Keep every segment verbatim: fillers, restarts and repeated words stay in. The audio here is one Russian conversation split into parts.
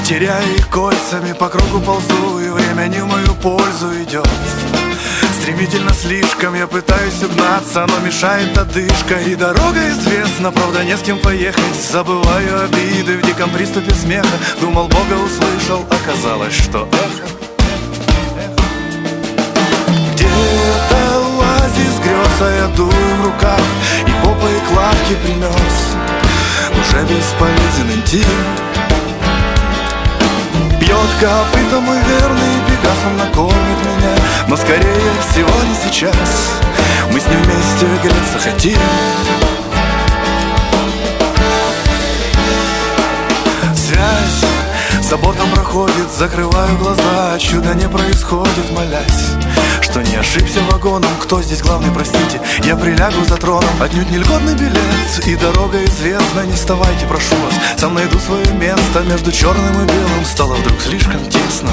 теряю их кольцами, по кругу ползу, и время не в мою пользу идет. Стремительно слишком я пытаюсь угнаться, но мешает одышка, и дорога известна, правда не с кем поехать. Забываю обиды в диком приступе смеха. Думал, Бога услышал, оказалось, что эхо. Где-то оазис грез, а я дую в руках, и попой к лавке примерз. Уже бесполезен интим. Бьет копытом мой верный Пегас, он накормит меня, но скорее всего не сейчас. Мы с ним вместе греться хотим. Связь за бортом проходит, закрываю глаза, чудо не происходит, молясь, что не ошибся вагоном. Кто здесь главный, простите, я прилягу за троном. Отнюдь не льготный билет, и дорога известна. Не вставайте, прошу вас, сам найду свое место. Между черным и белым стало вдруг слишком тесно.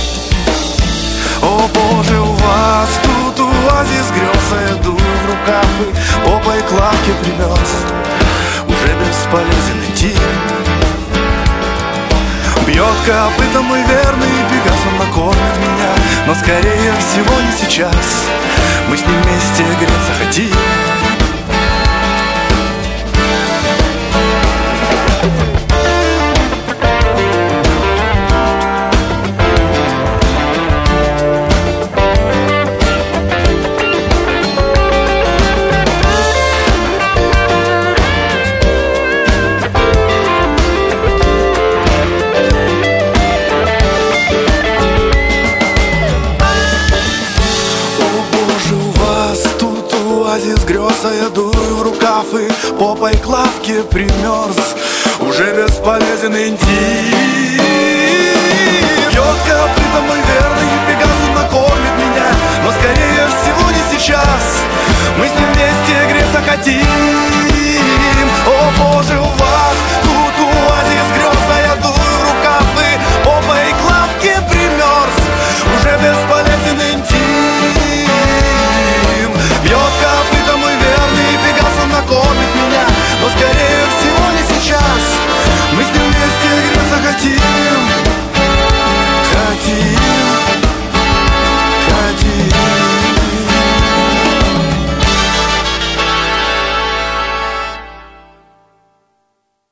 О Боже, у вас тут оазис грез, а я дую в руках, и попой к лавке примерз. Уже бесполезен идти. Бьет копытом мой верный Пегас, он накормит меня, но скорее всего не сейчас. Мы с ним вместе греться хотим. Оазис грез, а я дую в рукав, и попой к лавке примерз. Уже бесполезен интим. Бьет копытом мой верный Пегас, он накормит меня, но скорее всего не сейчас. Мы с ним вместе греться хотим.